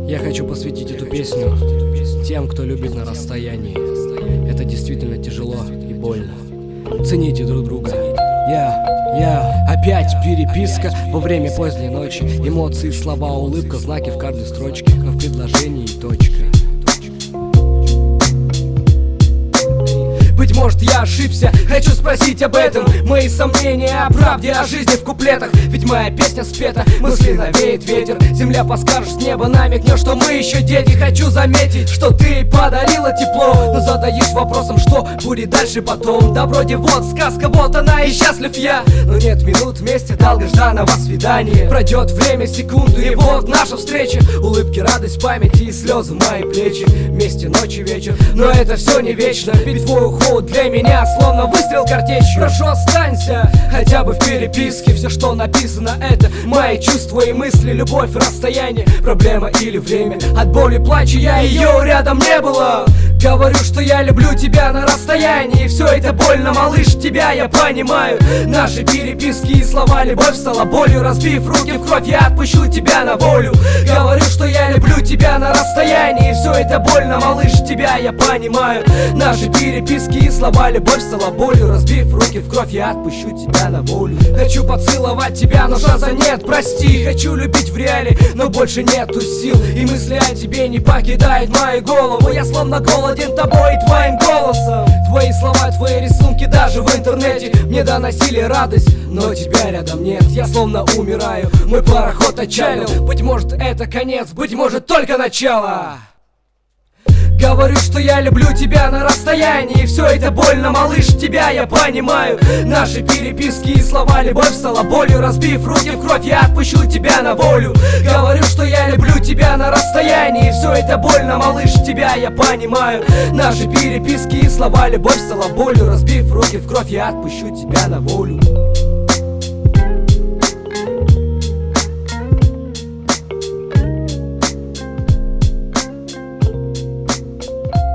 Я хочу посвятить эту песню тем, кто любит на расстоянии. Это действительно тяжело и больно. Цените друг друга. Опять переписка во время поздней ночи. Эмоции, слова, улыбка, знаки в каждой строчке, но в предложении точка. Быть может, я ошибся, хочу спросить об этом. Мои сомнения о правде, о жизни в куплетах. Ведь моя песня спета, мысли навеет ветер. Земля подскажет с неба, намекнет, что мы еще дети. Хочу заметить, что ты подарила тепло, но задаюсь вопросом, что будет дальше потом. Да вроде вот сказка, вот она и счастлив я. Но нет минут вместе долгожданного свидания. Пройдет время, секунду, и вот наша встреча. Улыбки, радость, память и слезы мои плечи. Вместе ночь и вечер, но это все не вечно. Ведь твой уход для меня словно выстрел картечью. Прошу, останься хотя бы в переписке. Все, что написано, это мои чувства и мысли. Любовь, расстояние, проблема или время. От боли плачу я, ее рядом не было. Говорю, что я люблю тебя на расстоянии. Все это больно, малыш, тебя я понимаю. Наши переписки и слова, любовь стала болью. Разбив руки в кровь, я отпущу тебя на волю. Говорю, что я люблю тебя на расстоянии. Все это больно, малыш, тебя я понимаю. Наши переписки и слова, любовь стала болью. Разбив руки в кровь, я отпущу тебя на волю. Хочу поцеловать тебя, но шанса нет, прости. Хочу любить в реале, но больше нету сил. И мысли о тебе не покидают мою голову. Я словно голоден тобой и твоим голосом. Твои слова, твои рисунки даже в интернете мне доносили радость, но тебя рядом нет. Я словно умираю, мой пароход отчалил. Быть может, это конец, быть может, только начало. Говорю, что я люблю тебя на расстоянии. Все это больно, малыш, тебя я понимаю. Наши переписки и слова, любовь стала болью. Разбив руки в кровь, я отпущу тебя на волю. Говорю, что я люблю тебя на расстоянии. Все это больно, малыш, тебя я понимаю. Наши переписки и слова, любовь стала болью. Разбив руки в кровь, я отпущу тебя на волю.